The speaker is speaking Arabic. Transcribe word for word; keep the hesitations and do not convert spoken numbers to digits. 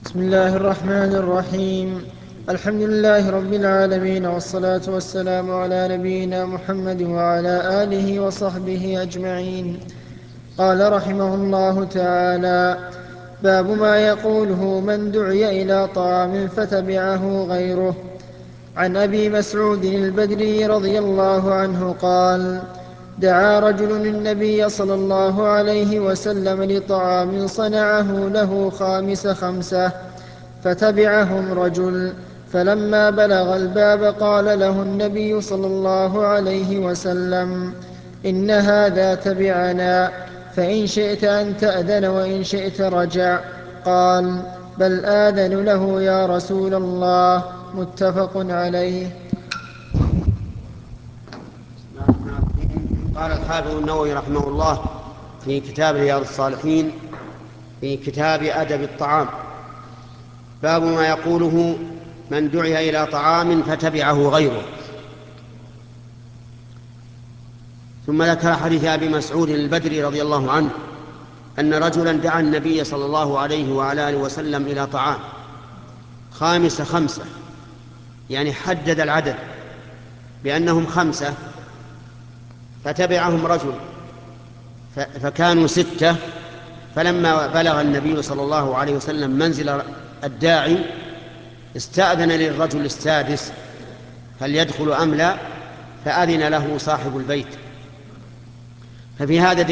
بسم الله الرحمن الرحيم. الحمد لله رب العالمين، والصلاة والسلام على نبينا محمد وعلى آله وصحبه أجمعين. قال رحمه الله تعالى: باب ما يقوله من دعي إلى طعام فتبعه غيره. عن أبي مسعود البدري رضي الله عنه قال: دعا رجل النبي صلى الله عليه وسلم لطعام صنعه له خامس خمسة، فتبعهم رجل، فلما بلغ الباب قال له النبي صلى الله عليه وسلم: إن هذا تبعنا، فإن شئت أن تأذن وإن شئت رجع. قال: بل آذن له يا رسول الله. متفق عليه. قال الحافظ النووي رحمه الله في كتاب رياض الصالحين في كتاب أدب الطعام: باب ما يقوله من دعي إلى طعام فتبعه غيره. ثم ذكر حديث أبي مسعود البدري رضي الله عنه أن رجلا دعا النبي صلى الله عليه وعلى آله وسلم إلى طعام خامس خمسة، يعني حدد العدد بأنهم خمسة، فتبعهم رجل فكانوا ستة. فلما بلغ النبي صلى الله عليه وسلم منزل الداعي استأذن للرجل السادس هل يدخل أم لا، فأذن له صاحب البيت. ففي هذا